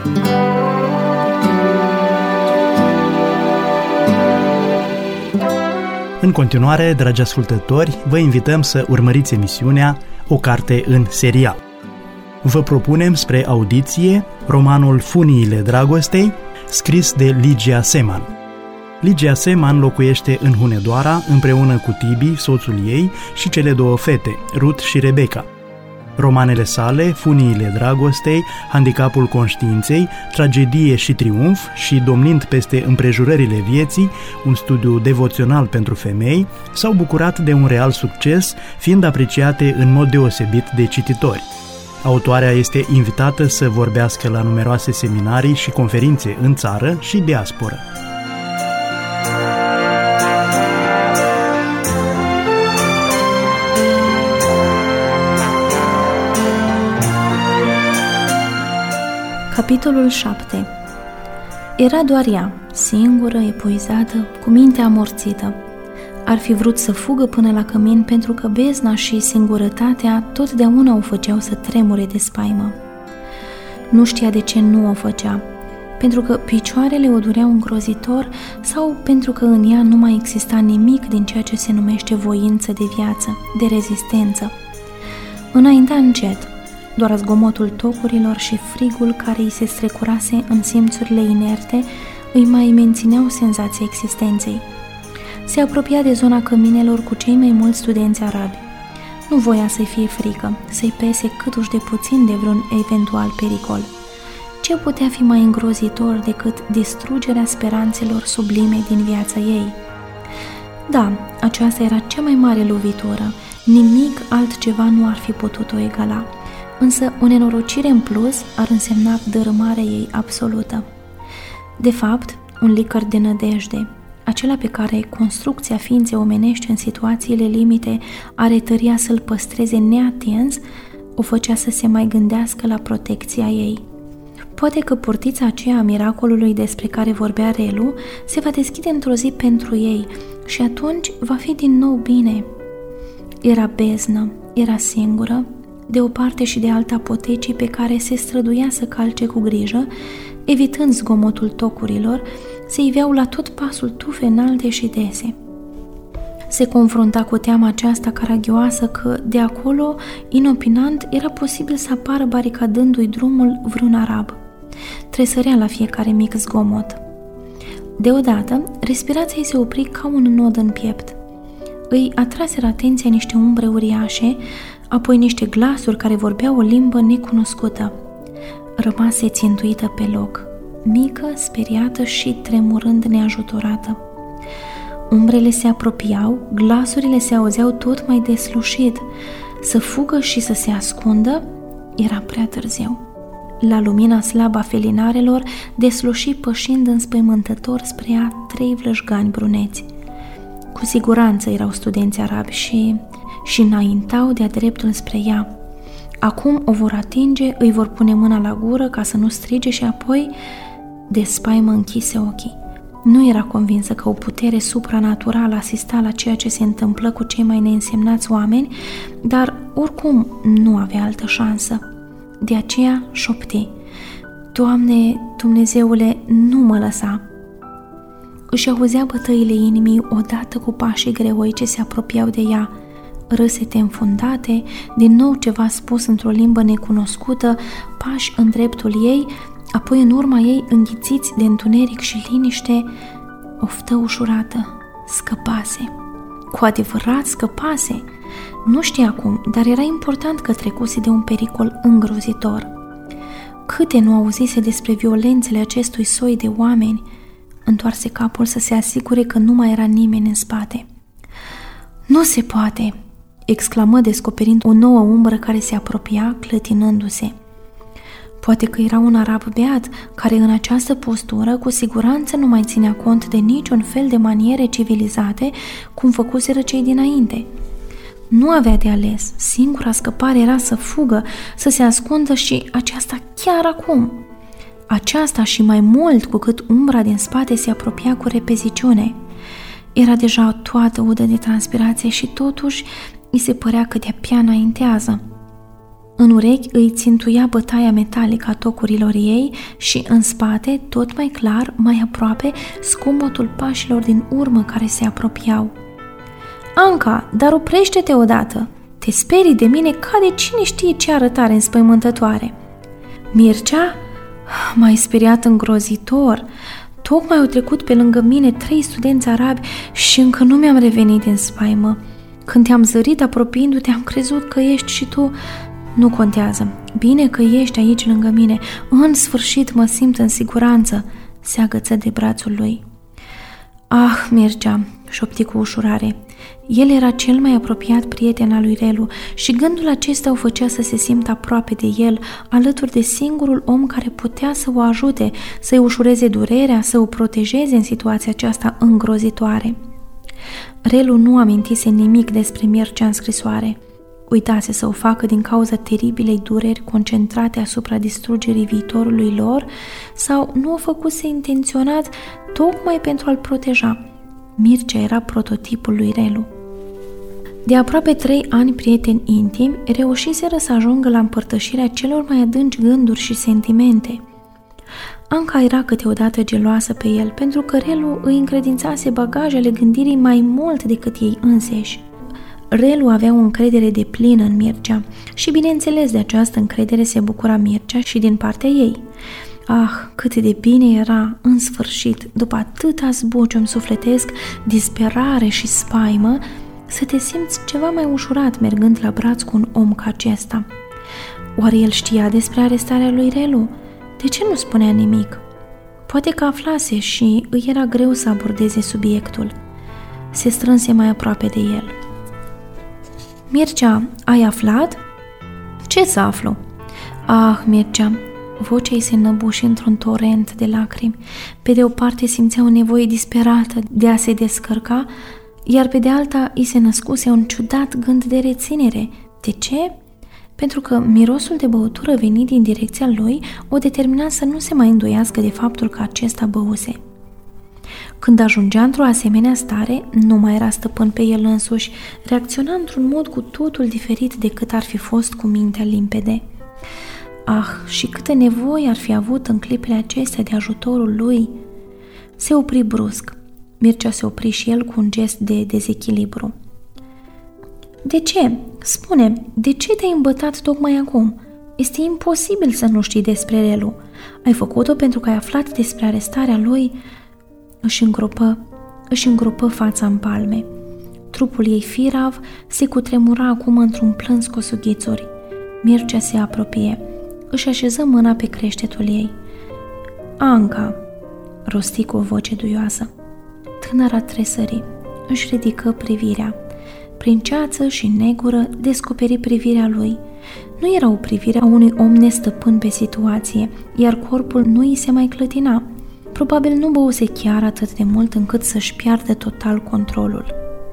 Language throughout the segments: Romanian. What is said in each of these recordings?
În continuare, dragi ascultători, vă invităm să urmăriți emisiunea O carte în serial. Vă propunem spre audiție romanul Funiile dragostei, scris de Ligia Seman. Ligia Seman locuiește în Hunedoara împreună cu Tibi, soțul ei, și cele două fete, Ruth și Rebecca. Romanele sale, Funiile dragostei, Handicapul conștiinței, Tragedie și triumf și Domnind peste împrejurările vieții, un studiu devoțional pentru femei, s-au bucurat de un real succes, fiind apreciate în mod deosebit de cititori. Autoarea este invitată să vorbească la numeroase seminarii și conferințe în țară și diasporă. Capitolul 7. Era doar ea, singură, epuizată, cu mintea amorțită. Ar fi vrut să fugă până la cămin, pentru că bezna și singurătatea totdeauna o făceau să tremure de spaimă. Nu știa de ce nu o făcea, pentru că picioarele o dureau îngrozitor sau pentru că în ea nu mai exista nimic din ceea ce se numește voință de viață, de rezistență. Înaintea încet, doar zgomotul tocurilor și frigul care îi se strecurase în simțurile inerte îi mai mențineau senzația existenței. Se apropia de zona căminelor cu cei mai mulți studenți arabi. Nu voia să-i fie frică, să-i pese câtuși de puțin de vreun eventual pericol. Ce putea fi mai îngrozitor decât distrugerea speranțelor sublime din viața ei? Da, aceasta era cea mai mare lovitură, nimic altceva nu ar fi putut-o egala. Însă o nenorocire în plus ar însemna dărâmarea ei absolută. De fapt, un licăr de nădejde, acela pe care construcția ființei omenești în situațiile limite are tăria să-l păstreze neatins, o făcea să se mai gândească la protecția ei. Poate că portița aceea a miracolului despre care vorbea Relu se va deschide într-o zi pentru ei și atunci va fi din nou bine. Era beznă, era singură, de o parte și de alta potecii pe care se străduia să calce cu grijă, evitând zgomotul tocurilor, se iveau la tot pasul tufe înalte și dese. Se confrunta cu teama aceasta caragioasă că, de acolo, inopinant, era posibil să apară baricadându-i drumul vreun arab. Tresărea la fiecare mic zgomot. Deodată, respirația ei se opri ca un nod în piept. Îi atraseră atenția niște umbre uriașe, apoi niște glasuri care vorbeau o limbă necunoscută. Rămase țintuită pe loc, mică, speriată și tremurând neajutorată. Umbrele se apropiau, glasurile se auzeau tot mai deslușit. Să fugă și să se ascundă era prea târziu. La lumina slabă a felinarelor desluși pășind înspăimântător spre ea 3 vlășgani bruneți. Cu siguranță erau studenți arabi și înaintau de-a dreptul spre ea. Acum o vor atinge, îi vor pune mâna la gură ca să nu strige și apoi, de spaimă, închise ochii. Nu era convinsă că o putere supranaturală asista la ceea ce se întâmplă cu cei mai neînsemnați oameni, dar oricum nu avea altă șansă. De aceea șopti: Doamne, Dumnezeule, nu mă lăsa! Își auzea bătăile inimii odată cu pașii greoi ce se apropiau de ea, râsete înfundate, din nou ceva spus într-o limbă necunoscută, pași în dreptul ei, apoi în urma ei, înghițiți de întuneric și liniște, oftă ușurată: scăpase. Cu adevărat scăpase. Nu știa cum, dar era important că trecuse de un pericol îngrozitor. Câte nu auzise despre violențele acestui soi de oameni. Întoarse capul să se asigure că nu mai era nimeni în spate. Nu se poate!" exclamă, descoperind o nouă umbră care se apropia, clătinându-se. Poate că era un arab beat, care în această postură cu siguranță nu mai ținea cont de niciun fel de maniere civilizate, cum făcuseră cei dinainte. Nu avea de ales, singura scăpare era să fugă, să se ascundă și aceasta chiar acum. Aceasta și mai mult cu cât umbra din spate se apropia cu repeziciune. Era deja toată udă de transpirație și totuși îi se părea că de-abia înaintează. În urechi îi țintuia bătaia metalică a tocurilor ei și în spate, tot mai clar, mai aproape, zgomotul pașilor din urmă care se apropiau. Anca, dar oprește-te odată! Te sperii de mine ca de cine știe ce arătare înspăimântătoare. Mircea m-ai speriat îngrozitor. Tocmai au trecut pe lângă mine 3 studenți arabi și încă nu mi-am revenit din spaimă. Când te-am zărit apropiindu-te, am crezut că ești și tu. Nu contează. Bine că ești aici lângă mine. În sfârșit mă simt în siguranță. Se agăță de brațul lui. Ah, Mircea, șopti cu ușurare. El era cel mai apropiat prieten al lui Relu și gândul acesta o făcea să se simtă aproape de el, alături de singurul om care putea să o ajute, să-i ușureze durerea, să o protejeze în situația aceasta îngrozitoare. Relu nu amintise nimic despre Mircea în scrisoare. Uitase să o facă din cauza teribilei dureri concentrate asupra distrugerii viitorului lor sau nu o făcuse intenționat tocmai pentru a-l proteja. Mircea era prototipul lui Relu. De aproape 3 ani prieteni intimi, reușiseră să ajungă la împărtășirea celor mai adânci gânduri și sentimente. Anca era câteodată geloasă pe el, pentru că Relu îi încredințase bagajele gândirii mai mult decât ei înseși. Relu avea o încredere deplină în Mircea și, bineînțeles, de această încredere se bucura Mircea și din partea ei. Ah, cât de bine era, în sfârșit, după atâta zbucium sufletesc, disperare și spaimă, să te simți ceva mai ușurat mergând la braț cu un om ca acesta. Oare el știa despre arestarea lui Relu? De ce nu spunea nimic? Poate că aflase și îi era greu să abordeze subiectul. Se strânse mai aproape de el. Mircea, ai aflat? Ce să aflu? Ah, Mircea, vocea ei se înăbuși într-un torent de lacrimi. Pe de o parte simțea o nevoie disperată de a se descărca, iar pe de alta îi se născuse un ciudat gând de reținere. De ce? Pentru că mirosul de băutură venit din direcția lui o determina să nu se mai îndoiască de faptul că acesta băuse. Când ajungea într-o asemenea stare, nu mai era stăpân pe el însuși, reacționa într-un mod cu totul diferit decât ar fi fost cu mintea limpede. Ah, și câtă nevoie ar fi avut în clipele acestea de ajutorul lui! Se opri brusc. Mircea se opri și el cu un gest de dezechilibru. De ce? Spune, de ce te-ai îmbătat tocmai acum? Este imposibil să nu știi despre Relu. Ai făcut-o pentru că ai aflat despre arestarea lui? Își îngropă fața în palme. Trupul ei firav se cutremura acum într-un plâns cu sughițuri. Mircea se apropie. Își așeză mâna pe creștetul ei. Anca, rosti cu o voce duioasă. Tânăra tresări. Își ridică privirea. Prin ceață și negură descoperi privirea lui. Nu era o privire a unui om nestăpân pe situație, iar corpul nu îi se mai clătina. Probabil nu băuse chiar atât de mult încât să-și piardă total controlul.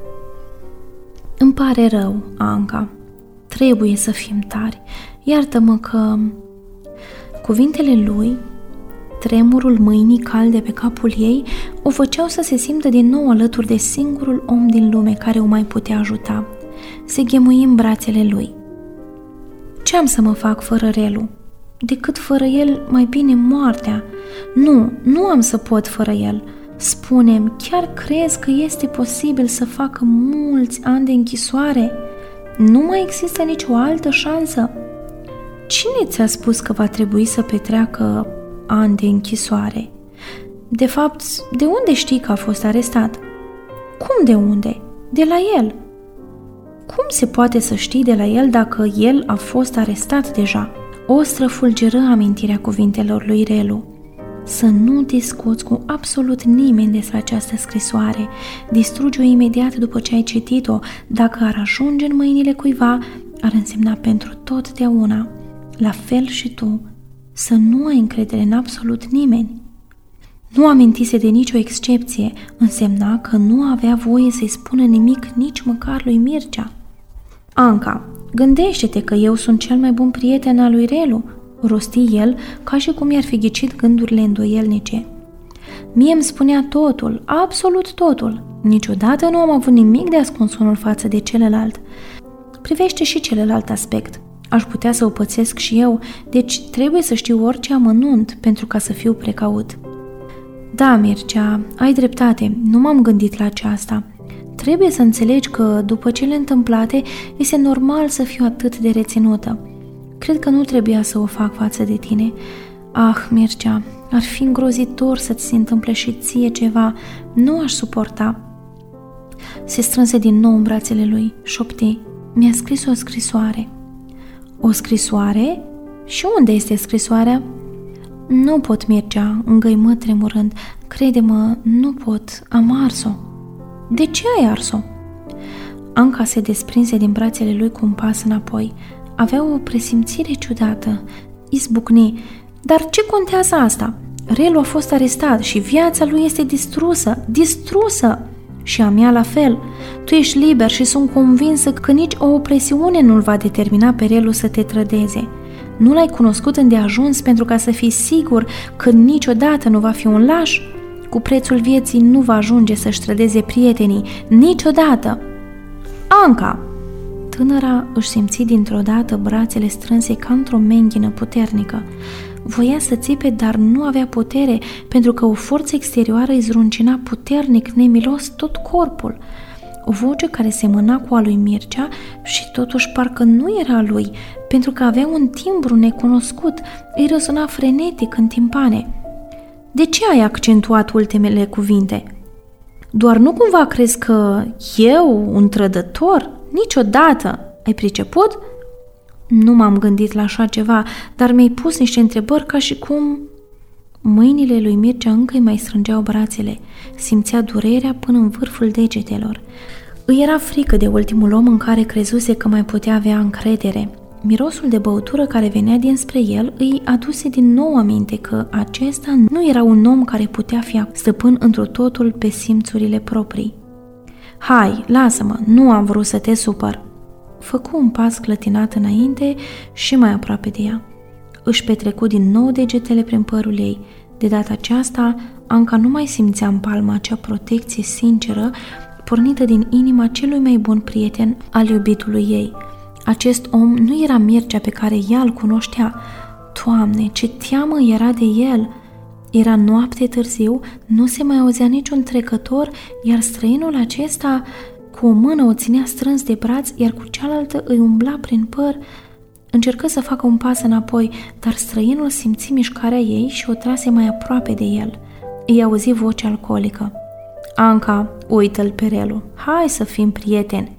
Îmi pare rău, Anca. Trebuie să fim tari. Iartă-mă că... Cuvintele lui, tremurul mâinii calde pe capul ei, o făceau să se simtă din nou alături de singurul om din lume care o mai putea ajuta. Se ghemui în brațele lui. Ce am să mă fac fără Relu? Decât fără el, mai bine moartea. Nu am să pot fără el. Spune-mi, chiar crezi că este posibil să facă mulți ani de închisoare? Nu mai există nicio altă șansă? Cine ți-a spus că va trebui să petreacă ani de închisoare? De fapt, de unde știi că a fost arestat? Cum de unde? De la el. Cum se poate să știi de la el dacă el a fost arestat deja? O străfulgeră amintirea cuvintelor lui Relu. Să nu discuți cu absolut nimeni despre această scrisoare. Distruge-o imediat după ce ai citit-o. Dacă ar ajunge în mâinile cuiva, ar însemna pentru totdeauna. La fel și tu, să nu ai încredere în absolut nimeni. Nu amintise de nicio excepție, însemna că nu avea voie să-i spună nimic nici măcar lui Mircea. Anca, gândește-te că eu sunt cel mai bun prieten al lui Relu, rosti el, ca și cum i-ar fi ghicit gândurile îndoielnice. Mie îmi spunea totul, absolut totul. Niciodată nu am avut nimic de ascuns unul față de celălalt. Privește și celălalt aspect. Aș putea să o pățesc și eu, deci trebuie să știu orice amănunt pentru ca să fiu precaut. Da, Mircea, ai dreptate, nu m-am gândit la aceasta. Trebuie să înțelegi că, după cele întâmplate, este normal să fiu atât de reținută. Cred că nu trebuia să o fac față de tine. Ah, Mircea, ar fi îngrozitor să-ți se întâmple și ție ceva. Nu aș suporta. Se strânse din nou în brațele lui, șopti. Mi-a scris o scrisoare. O scrisoare? Și unde este scrisoarea? Nu pot, Mircea, îngăimă tremurând. Crede-mă, nu pot, am ars-o. De ce ai ars-o? Anca se desprinse din brațele lui cu un pas înapoi. Avea o presimțire ciudată. Izbucni. Dar ce contează asta? Relu a fost arestat și viața lui este distrusă! Și a mea la fel. Tu ești liber și sunt convinsă că nici o opresiune nu-l va determina pe Relu să te trădeze. Nu l-ai cunoscut îndeajuns pentru ca să fii sigur că niciodată nu va fi un laș? Cu prețul vieții nu va ajunge să-și trădeze prietenii, niciodată! Anca! Tânăra își simți dintr-o dată brațele strânse ca într-o menghină puternică. Voia să țipe, dar nu avea putere, pentru că o forță exterioară îi zruncina puternic, nemilos, tot corpul. O voce care semăna cu a lui Mircea și totuși parcă nu era a lui, pentru că avea un timbru necunoscut, îi răsuna frenetic în timpane. De ce ai accentuat ultimele cuvinte? Doar nu cumva crezi că eu, un trădător? Niciodată! Ai priceput? Nu m-am gândit la așa ceva, dar mi-ai pus niște întrebări ca și cum... Mâinile lui Mircea încă îi mai strângeau brațele. Simțea durerea până în vârful degetelor. Îi era frică de ultimul om în care crezuse că mai putea avea încredere. Mirosul de băutură care venea dinspre el îi aduse din nou aminte că acesta nu era un om care putea fi stăpân întru totul pe simțurile proprii. Hai, lasă-mă, nu am vrut să te supăr. Făcu un pas clătinat înainte și mai aproape de ea. Își petrecu din nou degetele prin părul ei. De data aceasta, Anca nu mai simțea în palma acea protecție sinceră pornită din inima celui mai bun prieten al iubitului ei. Acest om nu era Mircea pe care ea îl cunoștea. Doamne, ce teamă era de el! Era noapte târziu, nu se mai auzea niciun trecător, iar străinul acesta cu o mână o ținea strâns de braț, iar cu cealaltă îi umbla prin păr. Încercă să facă un pas înapoi, dar străinul simți mișcarea ei și o trase mai aproape de el. Îi auzi vocea alcoolică. Anca, uită-l pe Relu. Hai să fim prieteni.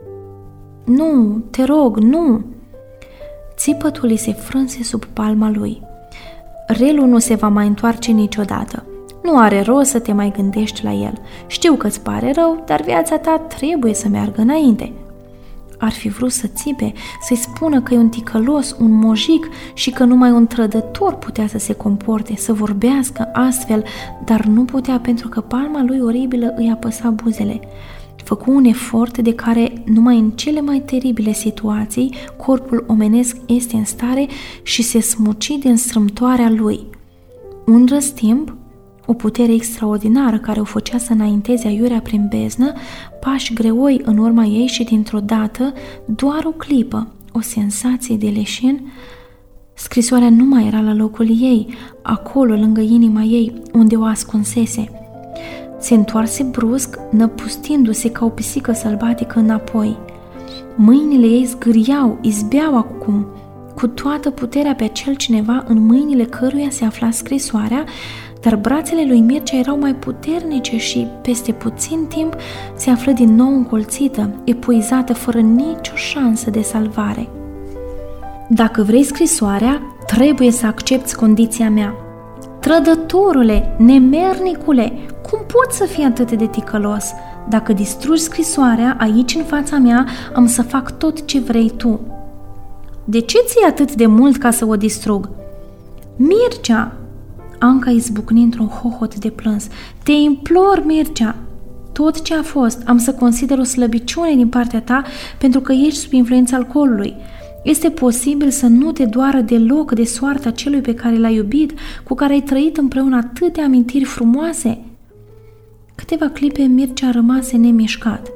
Nu, te rog, nu! Țipătul îi se frânse sub palma lui. Relu nu se va mai întoarce niciodată. Nu are rost să te mai gândești la el. Știu că-ți pare rău, dar viața ta trebuie să meargă înainte. Ar fi vrut să țipe, să-i spună că e un ticălos, un mojic și că numai un trădător putea să se comporte, să vorbească astfel, dar nu putea pentru că palma lui oribilă îi apăsa buzele. Făcu un efort de care numai în cele mai teribile situații corpul omenesc este în stare și se smuci din strâmtoarea lui. Un răstimp, o putere extraordinară care o făcea să înainteze aiurea prin beznă, pași greoi în urma ei și dintr-o dată, doar o clipă, o senzație de leșin. Scrisoarea nu mai era la locul ei, acolo lângă inima ei, unde o ascunsese. Se întoarse brusc, năpustindu-se ca o pisică sălbatică înapoi. Mâinile ei zgâriau, izbeau acum, cu toată puterea pe acel cineva în mâinile căruia se afla scrisoarea, dar brațele lui Mircea erau mai puternice și, peste puțin timp, se află din nou încolțită, epuizată, fără nicio șansă de salvare. Dacă vrei scrisoarea, trebuie să accepți condiția mea. Trădătorule, nemernicule, cum poți să fii atât de ticălos? Dacă distrugi scrisoarea aici în fața mea, am să fac tot ce vrei tu. De ce ți-e atât de mult ca să o distrug? Mircea! Anca izbucni într-un hohot de plâns. Te implor, Mircea! Tot ce a fost, am să consider o slăbiciune din partea ta pentru că ești sub influența alcoolului. Este posibil să nu te doară deloc de soarta celui pe care l-ai iubit, cu care ai trăit împreună atâtea amintiri frumoase? Câteva clipe Mircea rămase nemișcat.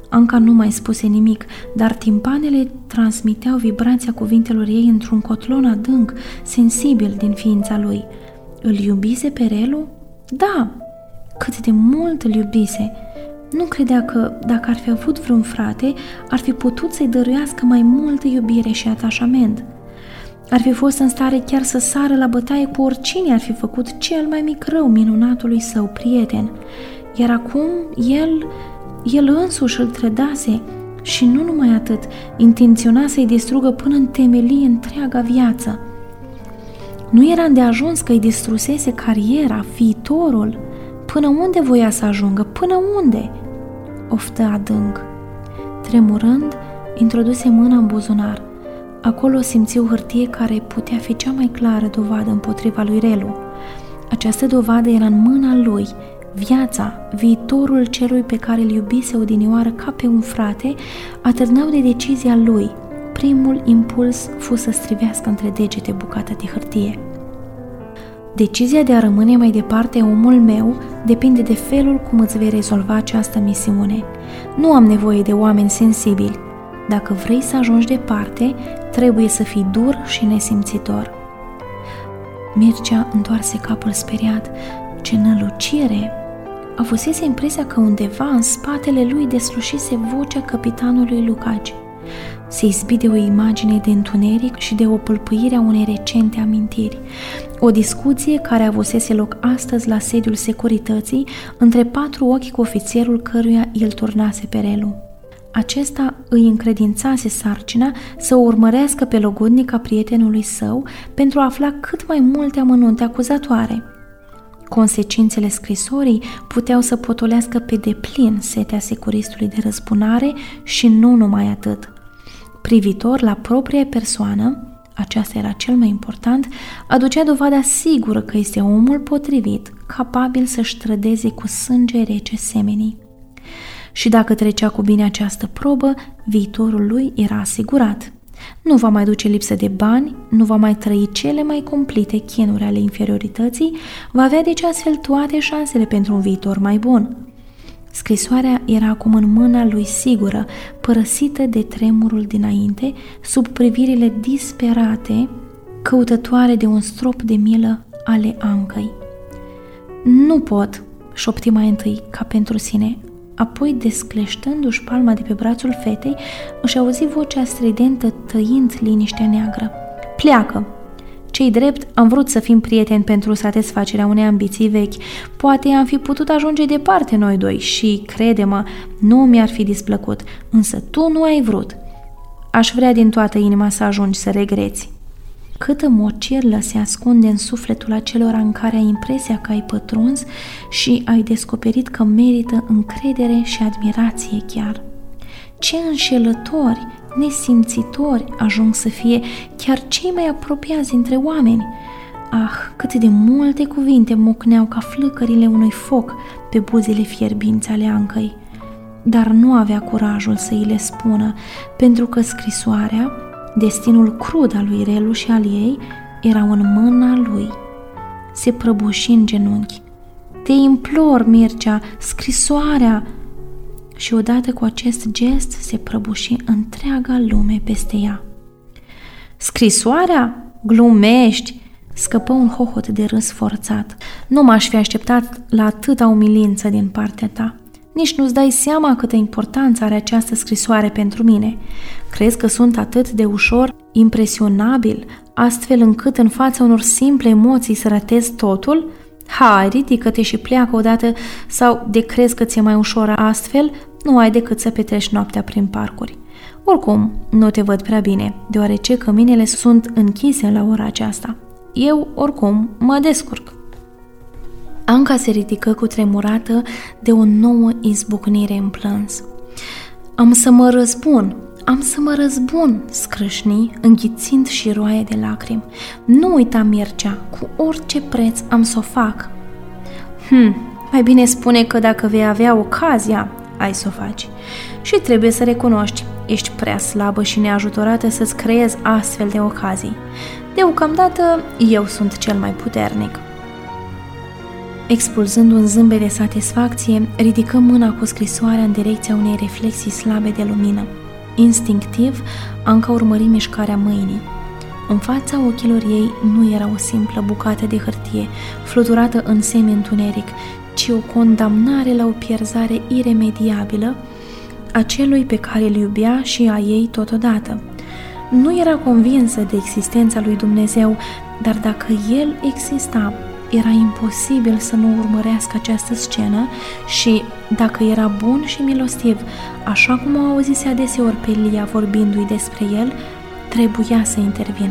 Anca nu mai spuse nimic, dar timpanele transmiteau vibrația cuvintelor ei într-un cotlon adânc, sensibil din ființa lui. Îl iubise pe Relu? Da! Cât de mult îl iubise! Nu credea că, dacă ar fi avut vreun frate, ar fi putut să-i dăruiască mai multă iubire și atașament. Ar fi fost în stare chiar să sară la bătaie cu oricine ar fi făcut cel mai mic rău minunatului său prieten. Iar acum el însuși îl trădase și nu numai atât, intenționa să-i distrugă până în temelii întreaga viață. Nu era îndeajuns că îi distrusese cariera, viitorul. Până unde voia să ajungă? Până unde? Oftă adânc. Tremurând, introduse mâna în buzunar. Acolo simți o hârtie care putea fi cea mai clară dovadă împotriva lui Relu. Această dovadă era în mâna lui. Viața, viitorul celui pe care îl iubise odinioară ca pe un frate, atârnau de decizia lui. Primul impuls fu să strivească între degete bucata de hârtie. Decizia de a rămâne mai departe omul meu depinde de felul cum îți vei rezolva această misiune. Nu am nevoie de oameni sensibili. Dacă vrei să ajungi departe, trebuie să fii dur și nesimțitor. Mircea întoarse capul speriat. Ce nălucire! Avusese impresia că undeva în spatele lui deslușise vocea capitanului Lucaci. Se izbi de o imagine de întuneric și de o pâlpâire a unei recente amintiri. O discuție care avusese loc astăzi la sediul securității între 4 ochi cu ofițerul căruia îl turnase pe Relu. Acesta îi încredințase sarcina să o urmărească pe logodnica prietenului său pentru a afla cât mai multe amănunte acuzatoare. Consecințele scrisorii puteau să potolească pe deplin setea securistului de răzbunare și nu numai atât. Privitor la propria persoană, aceasta era cel mai important, aducea dovada sigură că este omul potrivit, capabil să-și trădeze cu sânge rece semenii. Și dacă trecea cu bine această probă, viitorul lui era asigurat. Nu va mai duce lipsă de bani, nu va mai trăi cele mai cumplite chinuri ale inferiorității, va avea deci astfel toate șansele pentru un viitor mai bun. Scrisoarea era acum în mâna lui sigură, părăsită de tremurul dinainte, sub privirile disperate, căutătoare de un strop de milă ale Ancăi. Nu pot, șopti mai întâi, ca pentru sine. Apoi, descleștându-și palma de pe brațul fetei, își auzi vocea stridentă tăind liniștea neagră. Pleacă! Ce-i drept, am vrut să fim prieteni pentru satisfacerea unei ambiții vechi. Poate am fi putut ajunge departe noi doi și, crede-mă, nu mi-ar fi displăcut, însă tu nu ai vrut. Aș vrea din toată inima să ajungi să regreți. Câtă mocirlă se ascunde în sufletul acelora în care ai impresia că ai pătruns și ai descoperit că merită încredere și admirație chiar. Ce înșelători, nesimțitori ajung să fie chiar cei mai apropiați dintre oameni. Ah, cât de multe cuvinte mocneau ca flăcările unui foc pe buzele fierbinți ale Ancăi. Dar nu avea curajul să îi le spună, pentru că scrisoarea, destinul crud al lui Relu și al ei, erau în mâna lui. Se prăbuși în genunchi. Te implor, Mircea, scrisoarea! Și odată cu acest gest se prăbuși întreaga lume peste ea. Scrisoarea? Glumești! Scăpă un hohot de râs forțat. Nu m-aș fi așteptat la atâta umilință din partea ta. Nici nu-ți dai seama câtă importanță are această scrisoare pentru mine. Crezi că sunt atât de ușor impresionabil, astfel încât în fața unor simple emoții să ratezi totul? Hai, ridică-te și pleacă odată, sau de crezi că ți-e mai ușor astfel, nu ai decât să petreci noaptea prin parcuri. Oricum, nu te văd prea bine, deoarece căminele sunt închise la ora aceasta. Eu, oricum, mă descurc. Anca se ridică cutremurată de o nouă izbucnire în plâns. Am să mă răzbun, scrâșni, înghițind și roaie de lacrimi. Nu uita, Mircea, cu orice preț am să o fac. Mai bine spune că dacă vei avea ocazia, ai să o faci. Și trebuie să recunoști, ești prea slabă și neajutorată să-ți creezi astfel de ocazii. Deocamdată, eu sunt cel mai puternic. Expulzând un zâmbet de satisfacție, ridică mâna cu scrisoarea în direcția unei reflexii slabe de lumină. Instinctiv, Anca urmări mișcarea mâinii. În fața ochilor ei nu era o simplă bucată de hârtie, fluturată în semi-întuneric, ci o condamnare la o pierzare iremediabilă a celui pe care îl iubea și a ei totodată. Nu era convinsă de existența lui Dumnezeu, dar dacă El exista, era imposibil să nu urmărească această scenă și, dacă era bun și milostiv, așa cum o auzise adeseori pe Lia vorbindu-i despre El, trebuia să intervină.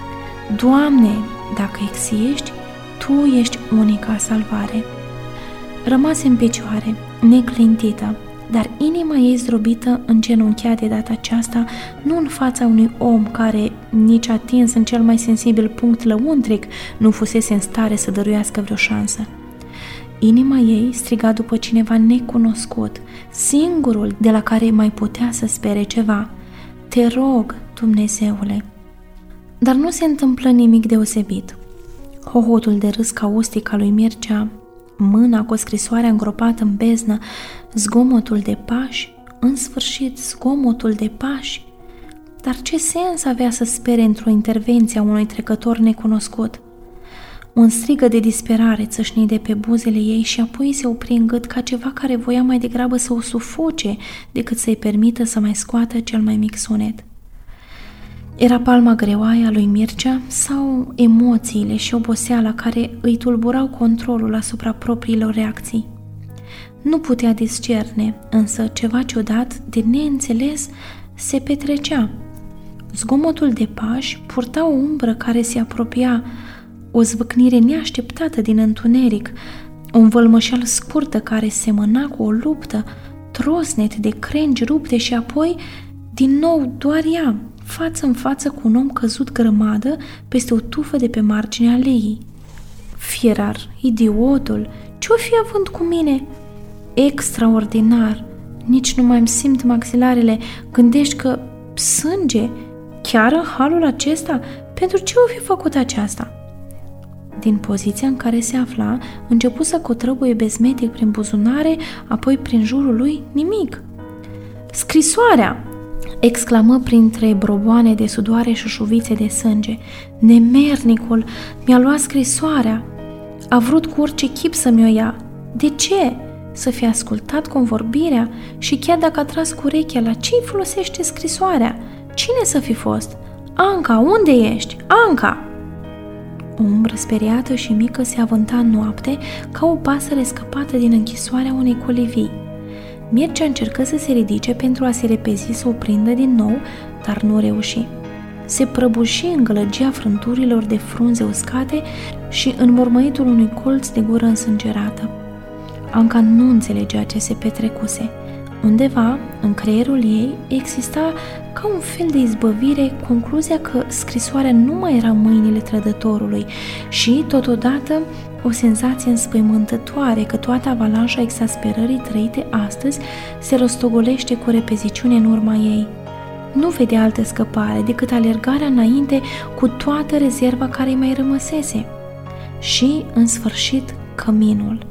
Doamne, dacă existi, Tu ești unica salvare. Rămase în picioare, neclintită, dar inima ei zdrobită îngenunchea de data aceasta nu în fața unui om care, nici atins în cel mai sensibil punct lăuntric, nu fusese în stare să dăruiască vreo șansă. Inima ei striga după cineva necunoscut, singurul de la care mai putea să spere ceva. Te rog, Dumnezeule! Dar nu se întâmplă nimic deosebit. Hohotul de râs caustic al lui Mircea, mâna cu scrisoarea îngropată în beznă, zgomotul de pași, în sfârșit zgomotul de pași. Dar ce sens avea să spere într-o intervenție a unui trecător necunoscut? Un strigă de disperare țâșni de pe buzele ei și apoi se opri în gât ca ceva care voia mai degrabă să o sufoce decât să-i permită să mai scoată cel mai mic sunet. Era palma greoaie a lui Mircea sau emoțiile și oboseala care îi tulburau controlul asupra propriilor reacții? Nu putea discerne, însă ceva ciudat, de neînțeles, se petrecea. Zgomotul de pași purta o umbră care se apropia, o zvâcnire neașteptată din întuneric, o învălmășeală scurtă care semăna cu o luptă, trosnet de crengi rupte și apoi, din nou, doar ea, față în față cu un om căzut grămadă peste o tufă de pe marginea aleii. Fierar, idiotul, ce-o fi având cu mine? Extraordinar! Nici nu mai îmi simt maxilarele. Gândești că sânge? Chiar în halul acesta? Pentru ce o fi făcut aceasta? Din poziția în care se afla, începu să cotrăbuie bezmetic prin buzunare, apoi prin jurul lui nimic. Scrisoarea! Exclamă printre broboane de sudoare și șuvițe de sânge. Nemernicul! Mi-a luat scrisoarea! A vrut cu orice chip să mi-o ia. De ce? Să fi ascultat convorbirea? Și chiar dacă a tras cu urechea, la ce-i folosește scrisoarea? Cine să fi fost? Anca, unde ești? Anca! O umbră speriată și mică se avânta în noapte ca o pasăre scăpată din închisoarea unei colivii. Mircea încercă să se ridice pentru a se repezi să o prindă din nou, dar nu reuși. Se prăbuși în gălăgia frânturilor de frunze uscate și în mormăitul unui colț de gură însângerată. Anca nu înțelegea ce se petrecuse. Undeva, în creierul ei, exista ca un fel de izbăvire concluzia că scrisoarea nu mai era în mâinile trădătorului și, totodată, o senzație înspăimântătoare că toată avalanșa exasperării trăite astăzi se rostogolește cu repeziciune în urma ei. Nu vedea altă scăpare decât alergarea înainte cu toată rezerva care îi mai rămăsese. Și, în sfârșit, căminul.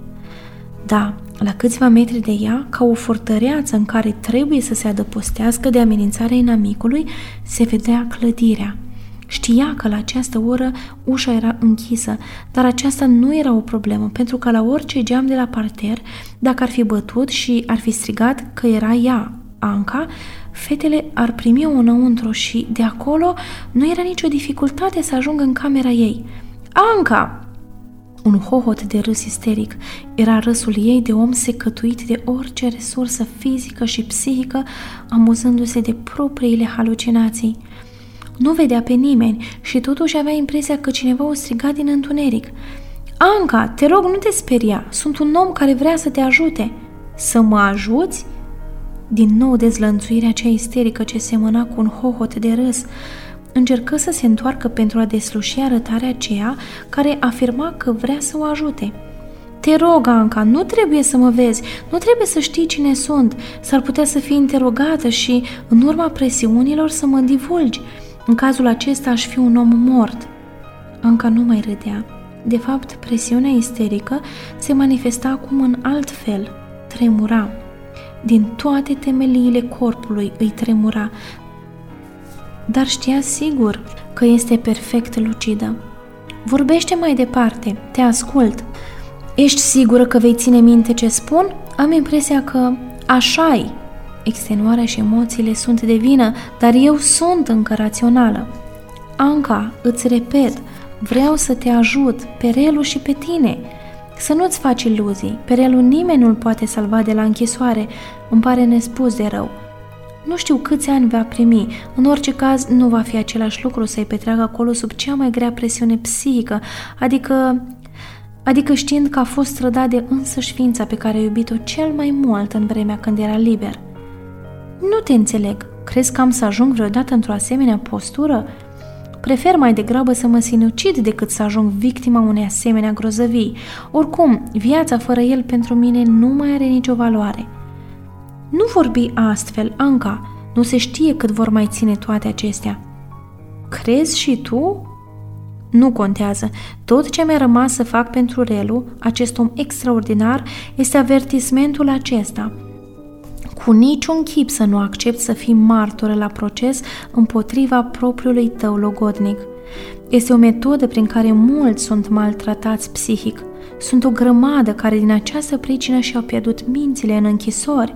Da, la câțiva metri de ea, ca o fortăreață în care trebuie să se adăpostească de amenințarea inamicului, se vedea clădirea. Știa că la această oră ușa era închisă, dar aceasta nu era o problemă, pentru că la orice geam de la parter, dacă ar fi bătut și ar fi strigat că era ea, Anca, fetele ar primi-o înăuntru și, de acolo, nu era nicio dificultate să ajungă în camera ei. Anca! Un hohot de râs isteric. Era râsul ei de om secătuit de orice resursă fizică și psihică, amuzându-se de propriile halucinații. Nu vedea pe nimeni și totuși avea impresia că cineva o striga din întuneric. Anca, te rog, nu te speria, sunt un om care vrea să te ajute. Să mă ajuți? Din nou dezlănțuirea cea isterică ce semăna cu un hohot de râs. Încercă să se întoarcă pentru a desluși arătarea aceea care afirma că vrea să o ajute. Te rog, Anca, nu trebuie să mă vezi, nu trebuie să știi cine sunt, s-ar putea să fii interogată și, în urma presiunilor, să mă divulgi. În cazul acesta aș fi un om mort. Anca nu mai râdea. De fapt, presiunea isterică se manifesta acum în alt fel, tremura. Din toate temeliile corpului îi tremura, dar știa sigur că este perfect lucidă. Vorbește mai departe, te ascult. Ești sigură că vei ține minte ce spun? Am impresia că așa-i. Extenuarea și emoțiile sunt de vină, dar eu sunt încă rațională. Anca, îți repet, vreau să te ajut, pe Relu și pe tine. Să nu-ți faci iluzii, pe Relu nimeni nu-l poate salva de la închisoare, îmi pare nespus de rău. Nu știu câți ani va primi, în orice caz nu va fi același lucru să-i petreacă acolo sub cea mai grea presiune psihică, adică știind că a fost trădat de însăși ființa pe care a iubit-o cel mai mult în vremea când era liber. Nu te înțeleg, crezi că am să ajung vreodată într-o asemenea postură? Prefer mai degrabă să mă sinucid decât să ajung victima unei asemenea grozăvii. Oricum, viața fără el pentru mine nu mai are nicio valoare. Nu vorbi astfel, Anca, nu se știe cât vor mai ține toate acestea. Crezi și tu? Nu contează. Tot ce mi-a rămas să fac pentru Relu, acest om extraordinar, este avertismentul acesta. Cu niciun chip să nu accepti să fii martoră la proces împotriva propriului tău logodnic. Este o metodă prin care mulți sunt maltratați psihic. Sunt o grămadă care din această pricină și-au pierdut mințile în închisori.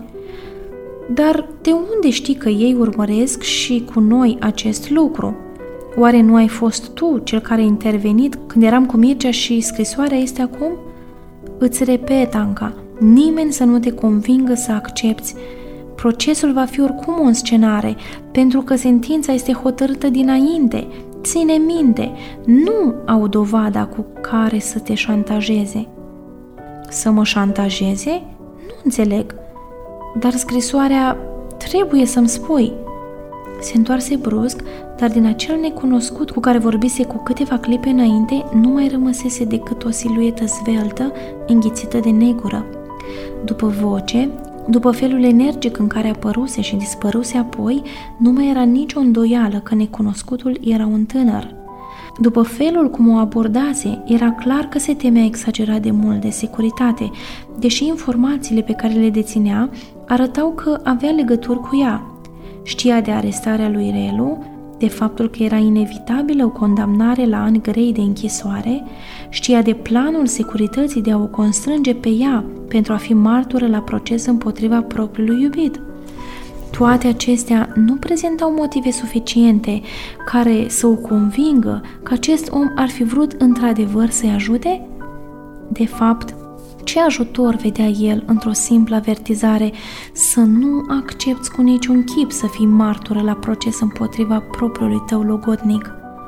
Dar de unde știi că ei urmăresc și cu noi acest lucru? Oare nu ai fost tu cel care a intervenit când eram cu Mircea și scrisoarea este acum? Îți repet, Anca, nimeni să nu te convingă să accepți. Procesul va fi oricum o înscenare, pentru că sentința este hotărâtă dinainte. Ține minte, nu au dovada cu care să te șantajeze. Să mă șantajeze? Nu înțeleg. Dar scrisoarea trebuie să-mi spui. Se întoarse brusc, dar din acel necunoscut cu care vorbise cu câteva clipe înainte, nu mai rămăsese decât o siluetă zveltă, înghițită de negură. După voce, după felul energic în care apăruse și dispăruse apoi, nu mai era nicio îndoială că necunoscutul era un tânăr. După felul cum o abordase, era clar că se temea exagerat de mult de securitate, deși informațiile pe care le deținea arătau că avea legături cu ea. Știa de arestarea lui Relu, de faptul că era inevitabilă o condamnare la ani grei de închisoare, știa de planul securității de a o constrânge pe ea pentru a fi martură la proces împotriva propriului iubit. Toate acestea nu prezentau motive suficiente care să o convingă că acest om ar fi vrut într-adevăr să-i ajute? De fapt, ce ajutor vedea el într-o simplă avertizare să nu accepți cu niciun chip să fii martură la proces împotriva propriului tău logodnic?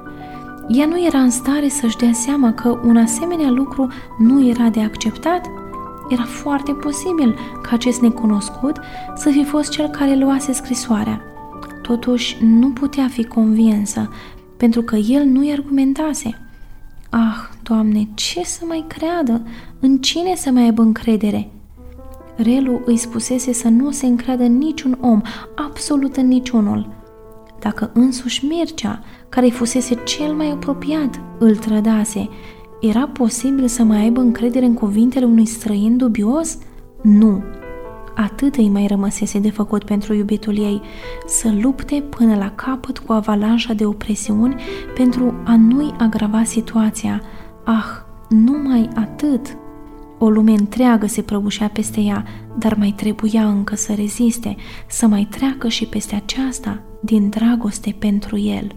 Ea nu era în stare să-și dea seama că un asemenea lucru nu era de acceptat? Era foarte posibil ca acest necunoscut să fi fost cel care luase scrisoarea. Totuși, nu putea fi convinsă, pentru că el nu-i argumentase. Ah, Doamne, ce să mai creadă? În cine să mai aibă încredere? Relu îi spusese să nu se încreadă în niciun om, absolut în niciunul. Dacă însuși Mircea, care îi fusese cel mai apropiat, îl trădase, era posibil să mai aibă încredere în cuvintele unui străin dubios? Nu. Atât îi mai rămăsese de făcut pentru iubitul ei, să lupte până la capăt cu avalanșa de opresiuni pentru a nu-i agrava situația. Ah, numai atât! O lume întreagă se prăbușea peste ea, dar mai trebuia încă să reziste, să mai treacă și peste aceasta din dragoste pentru el.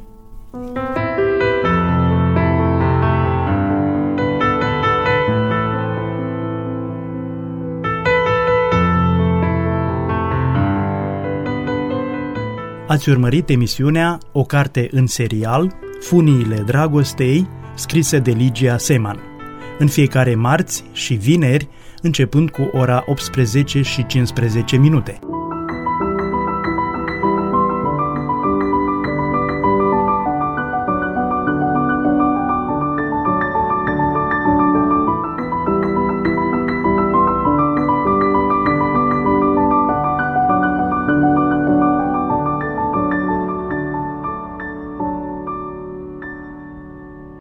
Ați urmărit emisiunea O carte în serial, Funiile dragostei, scrisă de Ligia Seman, în fiecare marți și vineri, începând cu ora 18:15.